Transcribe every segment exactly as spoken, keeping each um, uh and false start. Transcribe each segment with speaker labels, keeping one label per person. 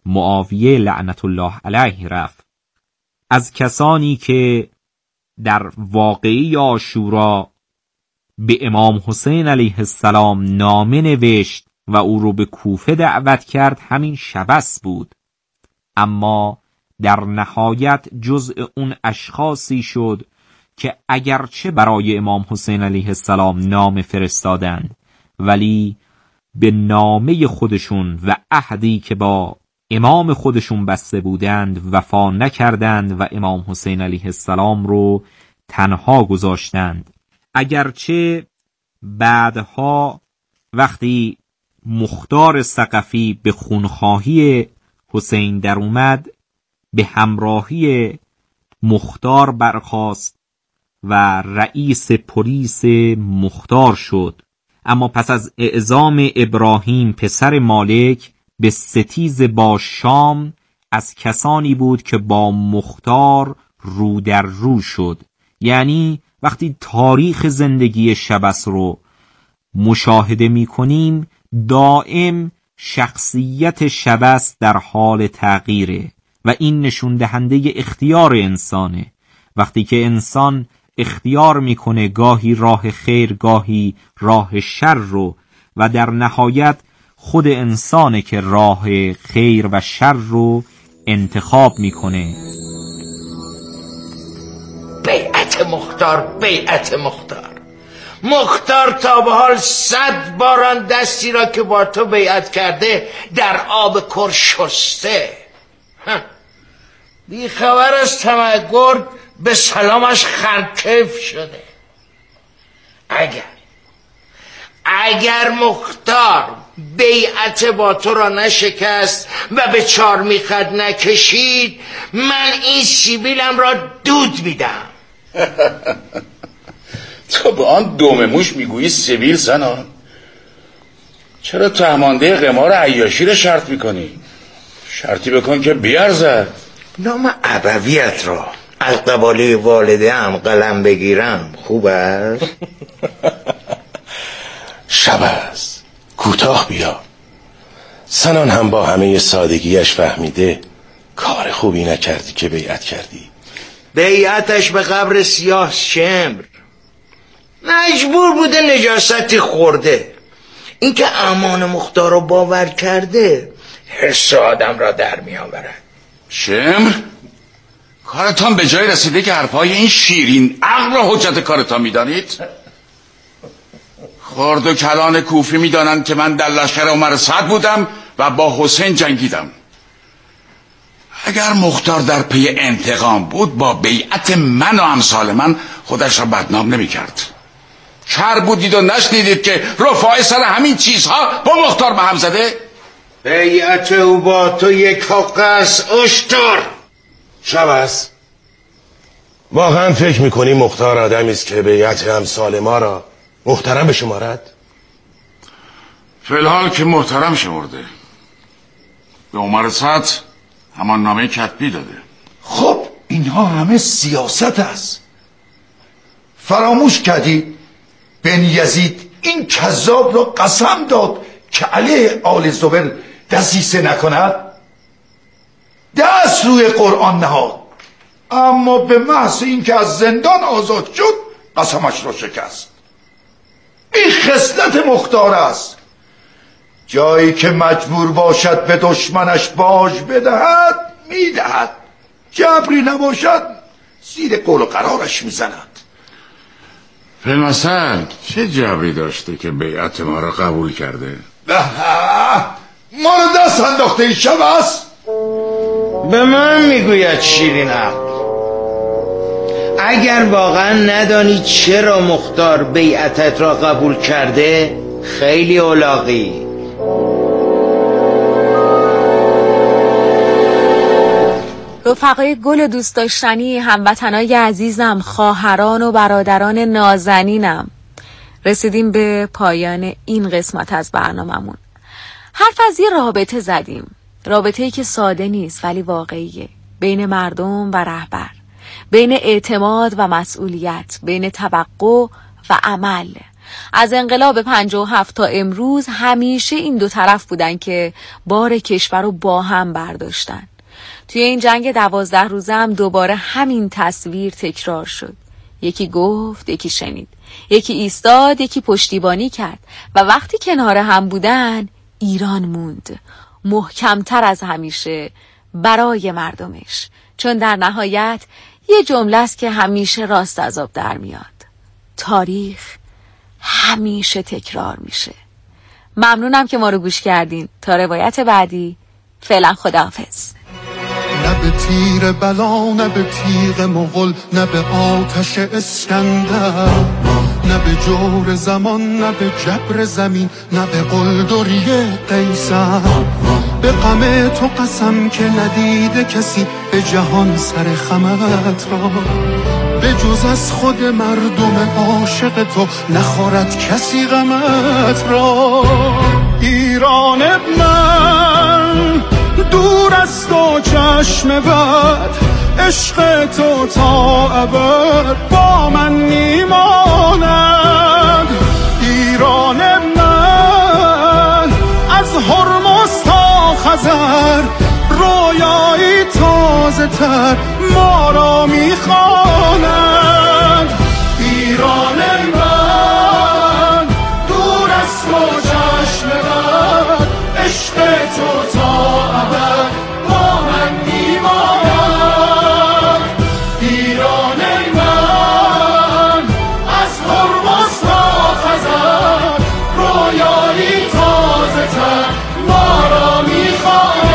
Speaker 1: معاویه لعنت الله علیه رفت. از کسانی که در واقعه عاشورا به امام حسین علیه السلام نامه نوشت و او رو به کوفه دعوت کرد همین شبس بود، اما در نهایت جزء اون اشخاصی شد که اگرچه برای امام حسین علیه السلام نامه فرستادند ولی به نامه خودشون و عهدی که با امام خودشون بسته بودند وفا نکردند و امام حسین علیه السلام رو تنها گذاشتند. اگرچه بعدها وقتی مختار ثقفی به خونخواهی حسین در اومد به همراهی مختار برخاست و رئیس پلیس مختار شد، اما پس از اعزام ابراهیم پسر مالک به ستیز با شام از کسانی بود که با مختار رو در رو شد. یعنی وقتی تاریخ زندگی شبس رو مشاهده می کنیم دائم شخصیت شبس در حال تغییره و این نشون دهنده اختیار انسانه. وقتی که انسان اختیار میکنه گاهی راه خیر گاهی راه شر رو و در نهایت خود انسانه که راه خیر و شر رو انتخاب میکنه.
Speaker 2: بیعت مختار، بیعت مختار مختار تا به حال صد باران دستی را که با تو بیعت کرده در آب کر شسته. بی خبر از طمع گرد به سلامش خرکف شده. اگر اگر مختار بیعت با تو را نشکست و به چار میخد نکشید من این سیبیلم را دود میدم.
Speaker 3: تو به آن دوم موش میگویی سیبیل زنان؟ چرا تهمانده قمار عیاشی را شرط میکنی؟ شرطی بکن که بیارزد.
Speaker 2: نام ابویت را از قباله والده هم قلم بگیرم خوب است؟
Speaker 4: شبس کوتاه بیا. سنان هم با همه سادگیش فهمیده کار خوبی نکردی که بیعت کردی.
Speaker 2: بیعتش به قبر سیاه شمر مجبور بوده، نجاستی خورده. این که امان مختار رو باور کرده حرص آدم را در می آورد.
Speaker 3: شمر کارتان به جای رسیده که حرفای این شیرین عقل را حجت کارتان می دانید؟ خرد و کلان کوفی می دانند که من در لشکر عمر سعد بودم و با حسین جنگیدم. اگر مختار در پی انتقام بود با بیعت من و امثال من خودش را بدنام نمی کرد. کر بودید و نشنیدید که رفاع سر همین چیزها با مختار به هم زده؟
Speaker 2: بیعت او با تو یک حق است اشتر.
Speaker 4: شبس واقعا فکر میکنی مختار آدمی است که بیعت امثال ما را محترم بشمارد؟
Speaker 3: فی الحال که محترم شمرده. به عمر سعد همان نامه کتبی داده.
Speaker 5: خب اینها همه سیاست است. فراموش کردی بن یزید این کذاب را قسم داد که علیه آل زبیر دسیسه نکند. دست روی قرآن نهاد اما به محض اینکه از زندان آزاد شد قسمش را شکست. این خصلت مختار است. جایی که مجبور باشد به دشمنش باج بدهد میدهد، جبری نباشد زیر قول و قرارش میزند.
Speaker 3: فیلمسل چه جبری داشته که بیعت ما را قبول کرده؟
Speaker 5: ما رو دست انداخته این شب است.
Speaker 2: به من میگوید شیرین عقل اگر واقعا ندانی چرا مختار بیعتت را قبول کرده خیلی اولاغی.
Speaker 6: رفقای گل و دوست داشتنی، هموطنای عزیزم، خواهران و برادران نازنینم، رسیدیم به پایان این قسمت از برنامه‌مون. حرف از یه رابطه زدیم، رابطه‌ای که ساده نیست ولی واقعیه، بین مردم و رهبر، بین اعتماد و مسئولیت، بین توقع و عمل. از انقلاب پنجاه و هفت تا امروز همیشه این دو طرف بودن که بار کشور رو با هم برداشتن. توی این جنگ دوازده روزه هم دوباره همین تصویر تکرار شد. یکی گفت، یکی شنید، یکی ایستاد، یکی پشتیبانی کرد و وقتی کنار هم بودن ایران موند محکمتر از همیشه برای مردمش، چون در نهایت یه جمله است که همیشه راست از آب در میاد: تاریخ همیشه تکرار میشه. ممنونم که ما رو گوش کردین. تا روایت بعدی، فعلا خداحافظ.
Speaker 7: نه به تیر بلا، نه به تیغ مغل، نه به آتش اسکندر، نه به جور زمان، نه به جبر زمین، نه به قلدری قیصر. به غم تو قسم که ندیده کسی به جهان سر خمت را، به جز از خود مردم عاشق تو نخورد کسی غمت را. ایران من دور است و چشم بد، عشق تو تا ابد با من میماند. ایران من از هرمز تا خزر، رویایی تازه تر ما را میخواند. ایران من دور است و چشم بد، عشق تو تا ابد با من میماند. ایران من از هرمز تا خزر، رویایی تازه تر ما را میخواند.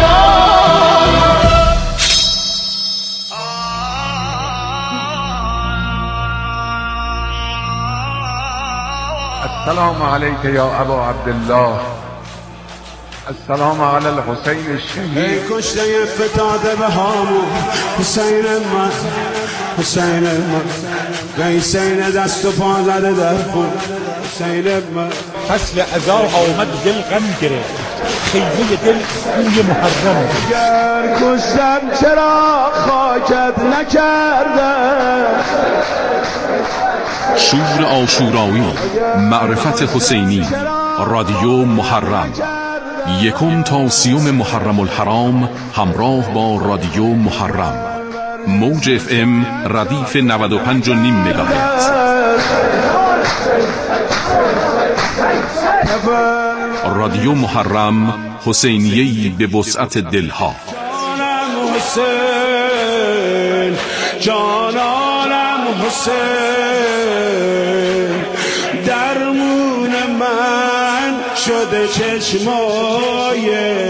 Speaker 8: السلام علیک یا ابا عبدالله، السلام علی الحسین الشهید.
Speaker 9: کشته فتاده به هامون حسین من، حسین من، حسین دست و پا زده در خون حسین من.
Speaker 10: فصل عزا آمد دل غم گرفت، خیمه دل بوی محرم.
Speaker 9: اگر کشتم چرا خاکت نکردم.
Speaker 11: شور عاشورایی، معرفت حسینی، رادیو محرم، یکم تا سیوم محرم الحرام همراه با رادیو محرم. موج اف ام ردیف نود و پنج و نیم مگاهرتز. رادیو محرم، حسینیه‌ای به وسعت دلها.
Speaker 9: جانم حسین، جانم حسین، درمون من شده چشمای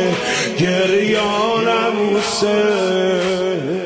Speaker 9: گریانم حسین.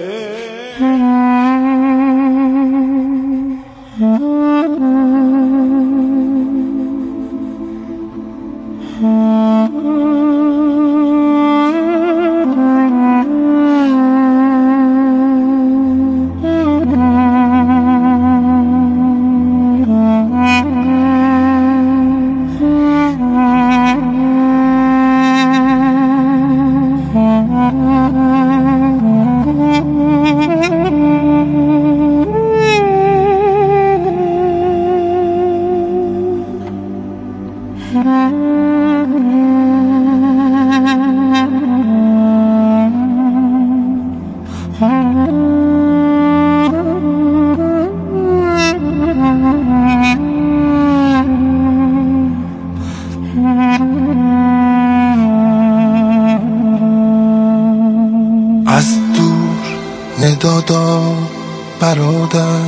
Speaker 7: دادا برادر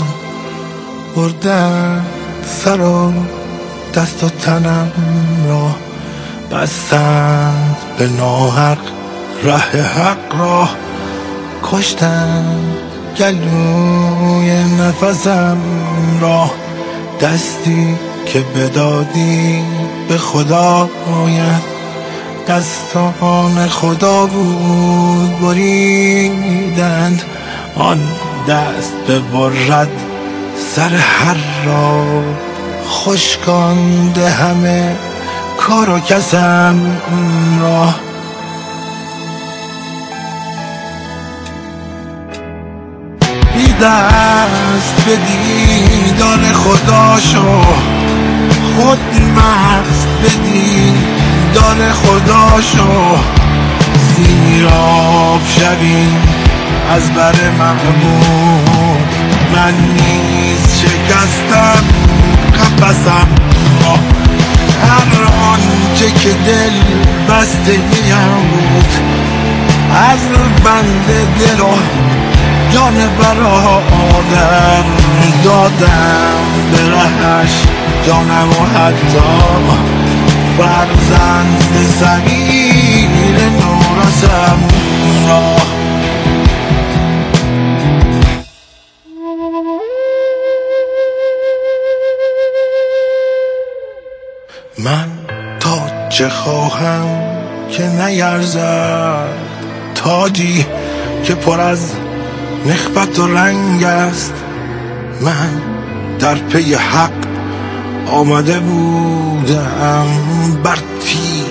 Speaker 7: بردن سرا، دست و تنم را بستند به ناحق، ره حق را کشتند گلوی نفسم را. دستی که بدادی به خدا باید، دستان خدا بود بریدند. آن دست ببرد سر هر را، خشکانده همه کار و کسم را. بی دست به دیدار خدا شو،
Speaker 9: خود مست بدین دار خداشو سیراب شوین از بر محبوب. من نیز شکستم قفسم را هر آنچه که دل بسته ایم بود از بند دل و جان برادر دادم به رهش جانم و حتی فرزند صغیر نورسم را. من تا چه خواهم که نیرزد تاجی که پر از نخوت و رنگ است. من در پی حق آمده بودم بر تیر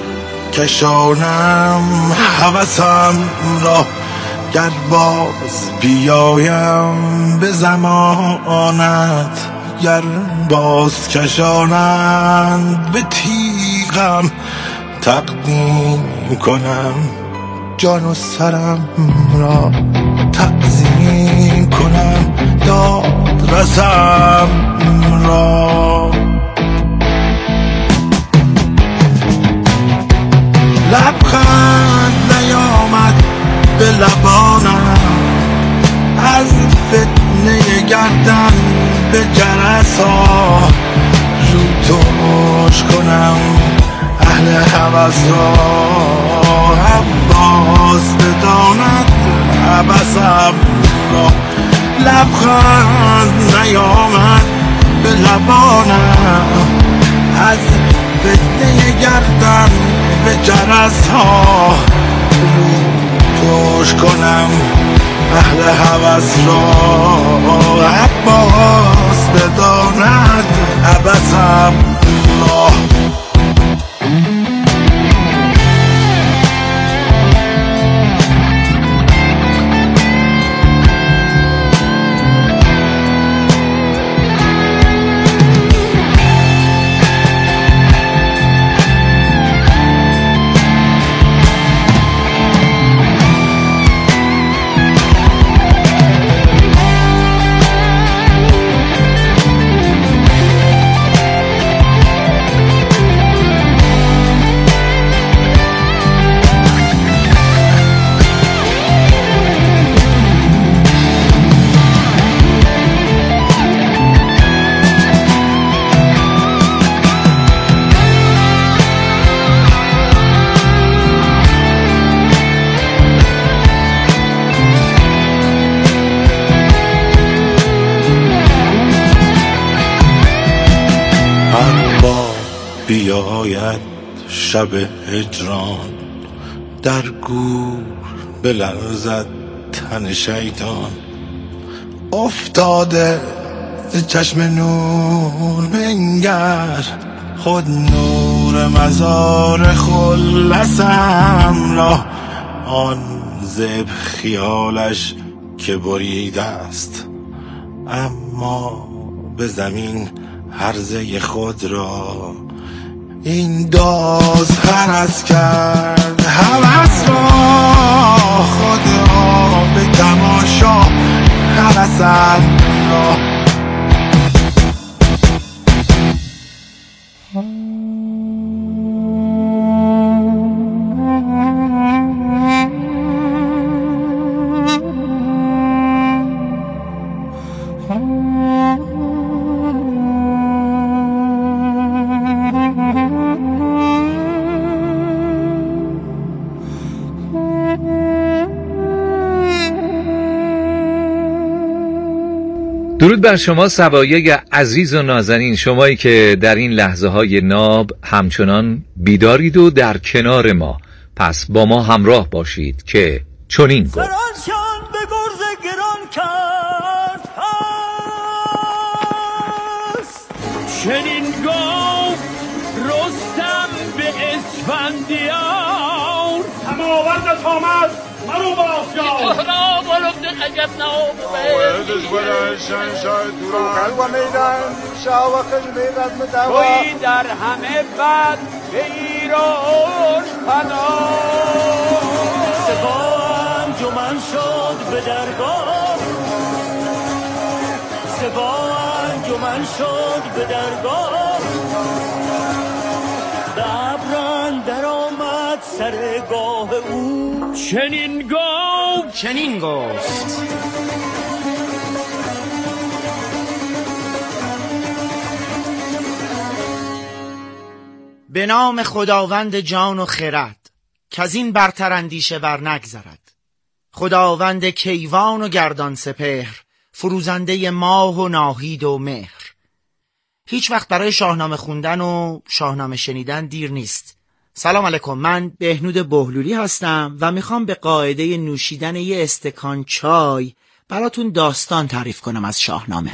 Speaker 9: کشانم هوسم را. گر باز بیایم به زمانت گر باز کشانند به تیغم تقدیم کنم جان و سرم را. تعظیم کنم داد رسم را. لبخند نیامد به لبانم از فتنه گردن به جرس ها. رو توش کنم اهل هوس را عباس بداند عبسم را. لبخند نیامد به لبانم از فتنه گردن به جرس ها. رو توش کنم اهل هوس را عباس بداند عبسم را. بیاید شب هجران در گور بلرزد تن شیطان. افتاده ز چشم نور بنگر خود نور مزار خلصم را. آن زب خیالش که بریده است اما به زمین هرزه خود را. این داز هرس کرد هوس را خود را به تماشا هرسم را.
Speaker 12: درود بر شما سوایای عزیز و نازنین، شمایی که در این لحظه های ناب همچنان بیدارید و در کنار ما. پس با ما همراه باشید که چنین گفت.
Speaker 13: به گرز گران کرد هست چنین گفت رستم به اسفندیار.
Speaker 10: همه آورد آمد مرا
Speaker 13: رو باشد
Speaker 14: تهران ولد عجب نام
Speaker 13: ولدش بلند شنشای توران و میدان شاو خیلی رزم دوا توی در همه بد به ایران پناه سپاه انجمن شد به درگاه سپاه انجمن شد به درگاه دبران در آمد سرگاه او
Speaker 14: چنین گفت
Speaker 15: چنین گفت به نام خداوند جان و خرد کز این برتر اندیشه بر نگذرد. خداوند کیوان و گردان سپهر فروزنده ماه و ناهید و مهر. هیچ وقت برای شاهنامه خوندن و شاهنامه شنیدن دیر نیست. سلام علیکم، من بهنود بهلولی هستم و میخوام به قاعده نوشیدن یه استکان چای براتون داستان تعریف کنم از شاهنامه.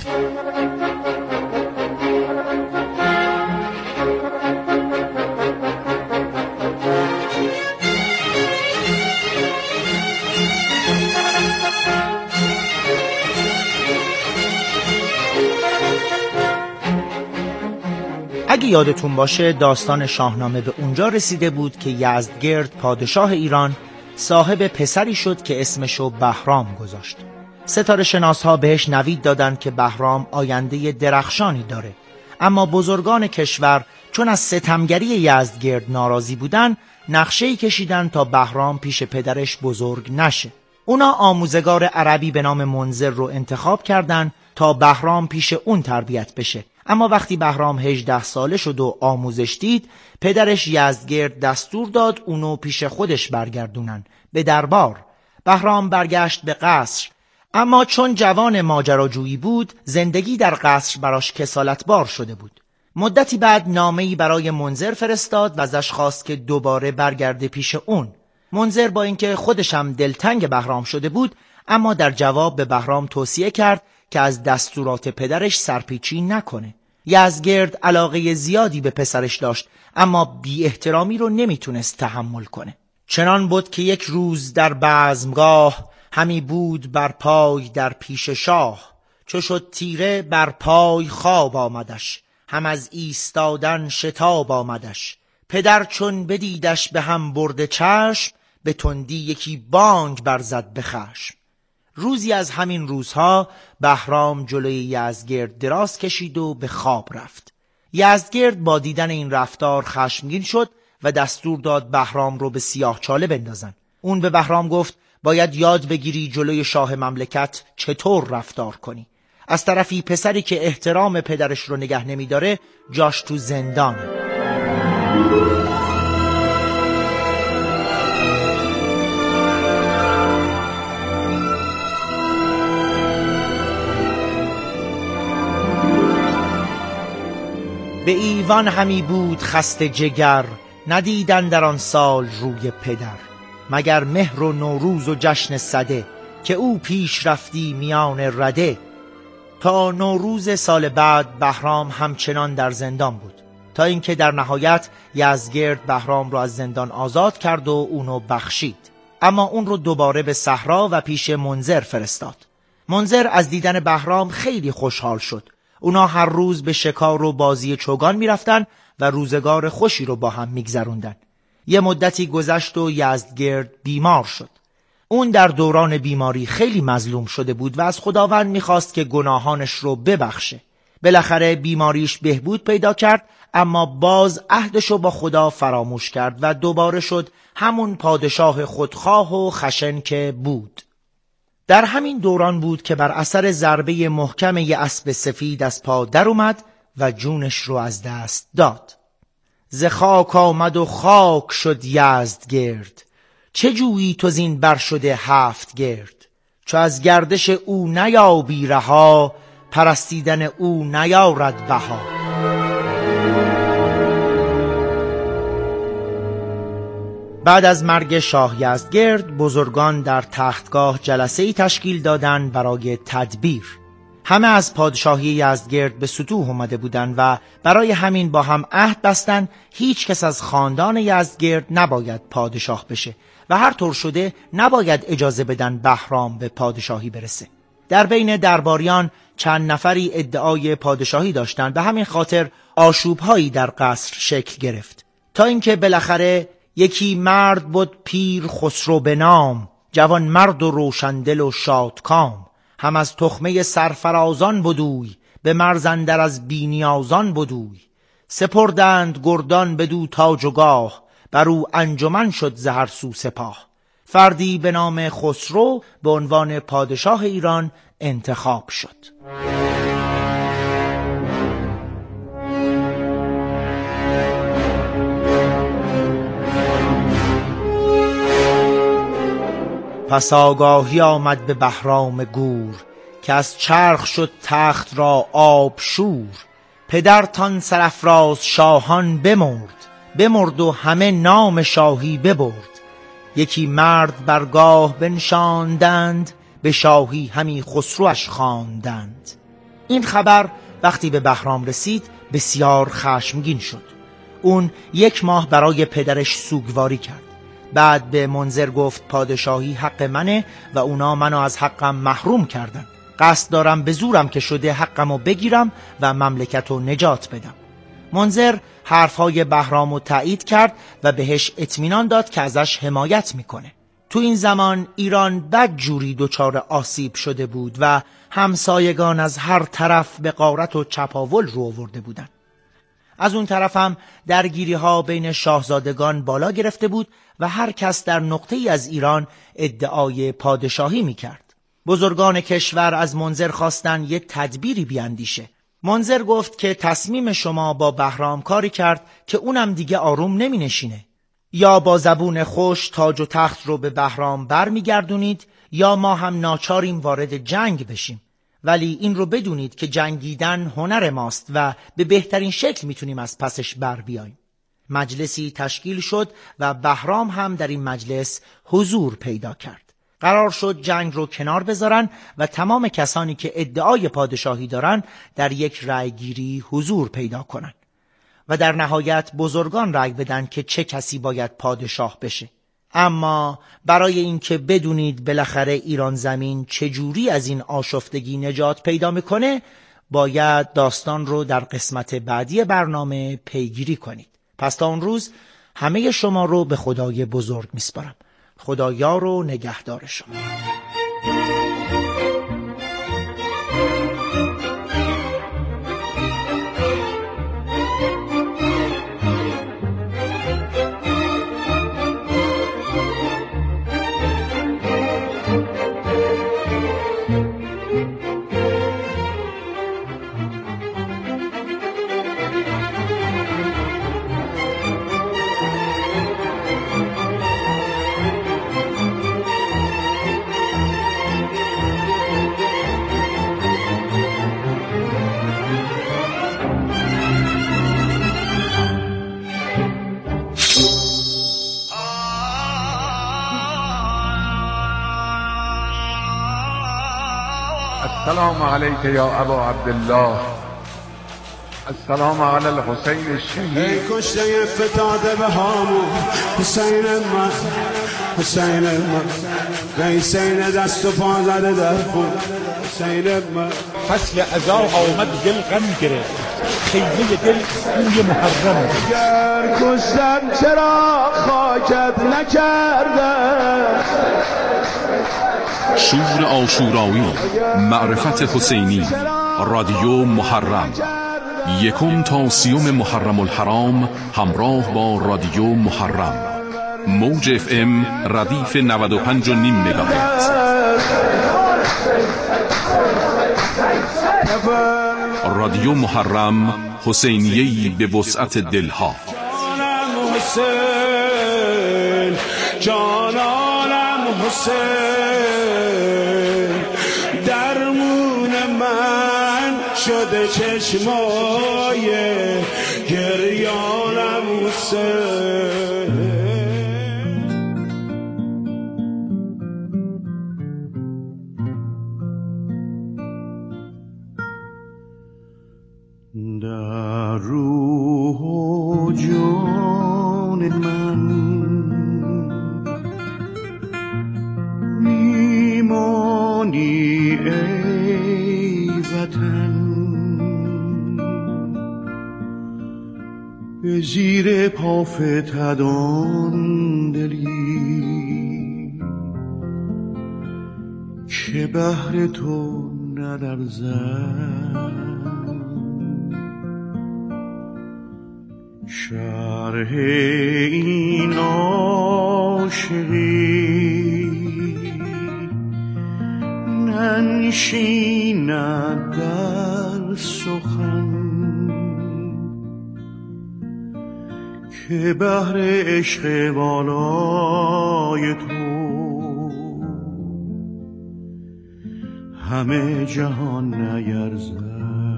Speaker 15: اگه یادتون باشه داستان شاهنامه به اونجا رسیده بود که یزدگرد پادشاه ایران صاحب پسری شد که اسمشو بهرام گذاشت. ستاره شناس‌ها بهش نوید دادن که بهرام آینده درخشانی داره، اما بزرگان کشور چون از ستمگری یزدگرد ناراضی بودن نقشه‌ای کشیدن تا بهرام پیش پدرش بزرگ نشه. اونا آموزگار عربی به نام منذر رو انتخاب کردن تا بهرام پیش اون تربیت بشه. اما وقتی بهرام هجده ساله شد و آموزش دید، پدرش یزدگرد دستور داد اونو پیش خودش برگردونن به دربار. بهرام برگشت به قصر، اما چون جوان ماجراجویی بود زندگی در قصر براش کسالتبار شده بود. مدتی بعد نامه‌ای برای منذر فرستاد و ازش خواست که دوباره برگرده پیش اون. منذر با اینکه خودش هم دلتنگ بهرام شده بود، اما در جواب به بهرام توصیه کرد که از دستورات پدرش سرپیچی نکنه. یزدگرد علاقه زیادی به پسرش داشت، اما بی احترامی رو نمیتونست تحمل کنه. چنان بود که یک روز در بزمگاه همی بود بر پای در پیش شاه. چو شد تیره بر پای خواب آمدش، هم از ایستادن شتاب آمدش. پدر چون بدیدش به هم برده چشم، به تندی یکی بانگ برزد به خشم. روزی از همین روزها بهرام جلوی یزدگرد دراز کشید و به خواب رفت. یزدگرد با دیدن این رفتار خشمگین شد و دستور داد بهرام رو به سیاهچاله بندازن. اون به بهرام گفت باید یاد بگیری جلوی شاه مملکت چطور رفتار کنی. از طرفی پسری که احترام پدرش رو نگه نمیداره جاش تو زندانه. به ایوان همی بود خسته جگر، ندیدن در آن سال روی پدر. مگر مهر و نوروز و جشن سده، که او پیش رفتی میان رده. تا نوروز سال بعد بهرام همچنان در زندان بود، تا اینکه در نهایت یزدگرد بهرام را از زندان آزاد کرد و اونو بخشید. اما اون رو دوباره به صحرا و پیش منذر فرستاد. منذر از دیدن بهرام خیلی خوشحال شد. اونا هر روز به شکار و بازی چوگان میرفتن و روزگار خوشی رو با هم میگذروندن. یه مدتی گذشت و یزدگرد بیمار شد. اون در دوران بیماری خیلی مظلوم شده بود و از خداوند میخواست که گناهانش رو ببخشه. بالاخره بیماریش بهبود پیدا کرد، اما باز عهدشو با خدا فراموش کرد و دوباره شد همون پادشاه خودخواه و خشن که بود. در همین دوران بود که بر اثر ضربه محکم یه اسب سفید از پا در اومد و جونش رو از دست داد. ز خاک آمد و خاک شد یزدگرد، چه جویی تو زین بر شده هفت گرد. چو از گردش او نیابی رها، پرستیدن او نیارد بها. بعد از مرگ شاه یزدگرد بزرگان در تختگاه جلسه‌ای تشکیل دادند برای تدبیر. همه از پادشاهی یزدگرد به ستوه اومده بودند و برای همین با هم عهد بستند هیچ کس از خاندان یزدگرد نباید پادشاه بشه و هر طور شده نباید اجازه بدن بهرام به پادشاهی برسه. در بین درباریان چند نفری ادعای پادشاهی داشتند، به همین خاطر آشوب‌هایی در قصر شکل گرفت، تا اینکه بالاخره یکی مرد بود پیر خسرو به نام، جوان مرد و روشندل و شادکام. هم از تخمه سرفرازان بدوی، به مرز اندر از بینیازان بدوی. سپردند گردان بدو تاج و گاه، بر او انجمن شد ز هر سو سپاه. فردی به نام خسرو به عنوان پادشاه ایران انتخاب شد. پس آگاهی آمد به بهرام گور، که از چرخ شد تخت را آب شور. پدرتان سرافراز شاهان بمرد، بمرد و همه نام شاهی ببرد. یکی مرد برگاه بنشاندند، به شاهی همی خسروش خواندند. این خبر وقتی به بهرام رسید بسیار خشمگین شد. اون یک ماه برای پدرش سوگواری کرد. بعد به منذر گفت پادشاهی حق منه و اونا منو از حقم محروم کردن. قصد دارم به زورم که شده حقمو بگیرم و مملکتو نجات بدم. منذر حرفهای بهرامو تایید کرد و بهش اطمینان داد که ازش حمایت میکنه. تو این زمان ایران بد جوری دچار آسیب شده بود و همسایگان از هر طرف به غارت و چپاول رو آورده بودن. از اون طرف هم درگیری ها بین شاهزادگان بالا گرفته بود و هر کس در نقطه‌ای از ایران ادعای پادشاهی میکرد. بزرگان کشور از منذر خواستن یه تدبیری بیاندیشه. منذر گفت که تصمیم شما با بهرام کاری کرد که اونم دیگه آروم نمی نشینه. یا با زبون خوش تاج و تخت رو به بهرام بر می گردونید، یا ما هم ناچاریم وارد جنگ بشیم. ولی این رو بدونید که جنگیدن هنر ماست و به بهترین شکل میتونیم از پسش بر بیاییم. مجلسی تشکیل شد و بهرام هم در این مجلس حضور پیدا کرد. قرار شد جنگ رو کنار بذارن و تمام کسانی که ادعای پادشاهی دارن در یک رأیگیری حضور پیدا کنن و در نهایت بزرگان رأی بدن که چه کسی باید پادشاه بشه. اما برای اینکه بدونید بالاخره ایران زمین چجوری از این آشفتگی نجات پیدا میکنه، باید داستان رو در قسمت بعدی برنامه پیگیری کنید. پس تا اون روز همه شما رو به خدای بزرگ میسپارم. خدایار و نگهدار شما.
Speaker 8: السلام علیک یا ابا عبدالله، السلام علی الحسین الشهید.
Speaker 9: ای کشته فتاده به هامون حسین من، حسین من، حسین دست و پا زده در خون حسین من.
Speaker 10: فصل عزا آمد دل غم گرفت، خیمه دل بوی محرم.
Speaker 9: اگر کشتن چرا خاکت نکردن؟
Speaker 11: شور عاشورایی، معرفت حسینی، رادیو محرم، یکم تا سیوم محرم الحرام همراه با رادیو محرم. موج اف ام ردیف نود و پنج و نیم مگاهرتز. رادیو محرم، حسینیه‌ای به وسعت دلها.
Speaker 9: جانم حسین، جانم حسین، درمون من شده چشمای گریانم حسین. در روح و جان من
Speaker 7: ای وطن، به زیر پا فتدان دلی که بهر تو نلرزد. شرح این عاشقی ننشیند در سخن که بهر عشق والای تو همه جهان نیرزد.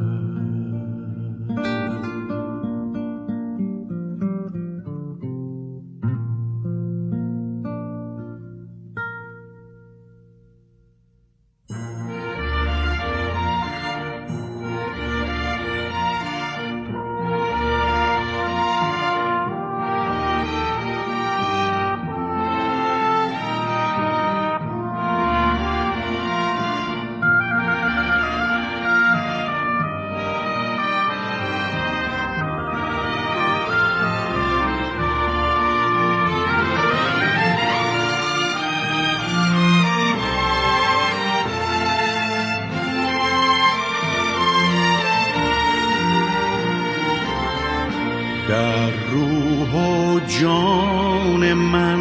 Speaker 7: در روح و جان من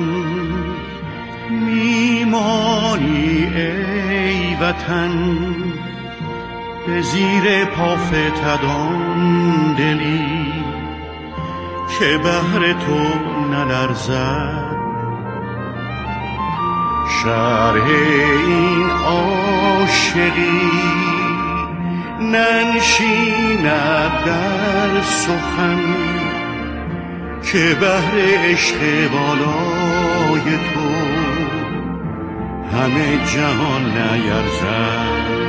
Speaker 7: میمانی ای وطن، به زیر پا فتدان دلی که بهر تو نلرزد. شرح این عاشقی ننشیند در سخن که بهر عشق بالای تو همه جهان نیرزد.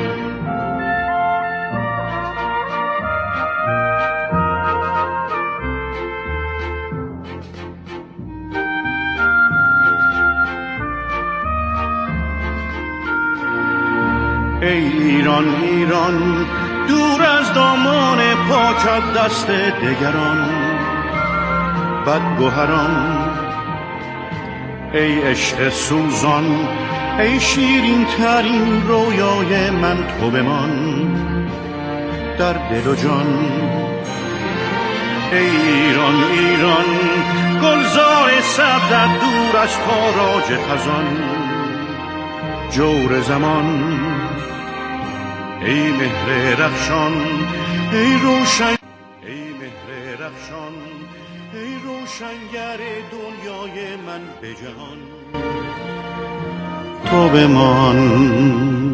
Speaker 7: ای ایران ایران دور از دامان پاکت دست دگران بدگوهران، ای عشق سوزان ای شیرین ترین رویای من تو بمان در دل و جان. ای ایران ایران گلزار سبزت دور از تاراج خزان جور زمان. ای مهر رخشان ای روشن ای مهر رخشان ای روشنگر دنیای من به جهان تو بمان.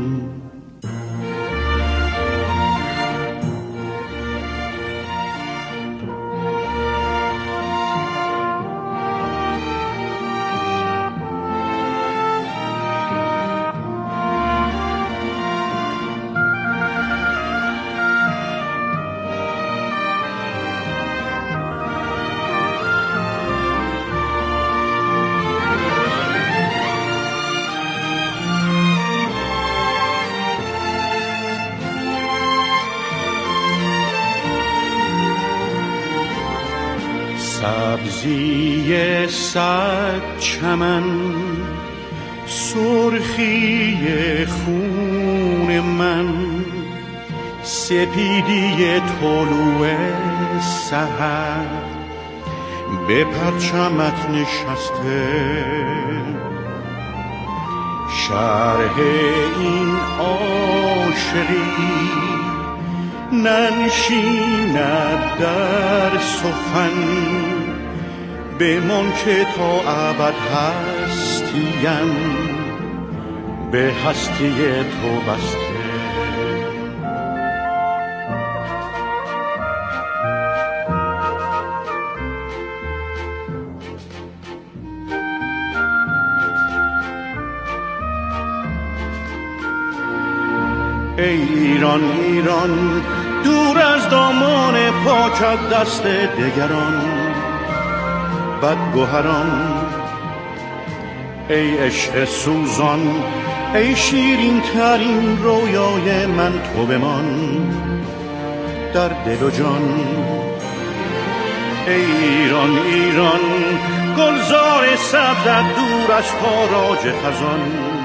Speaker 7: سبزی صد چمن سرخی خون من، سپیدی طلوع سحر به پرچمت نشسته. شرح این عاشقی ننشیند در سخن بمان که تا ابد هستیم به هستی تو بسته. ای ایران ایران دور از دامان پاکت دست دگران بدگوهران، ای عشق سوزان
Speaker 9: ای شیرین ترین رویای من تو بمان در دل و جان. ای ایران ایران گلزار سبزت دور از تاراج خزان.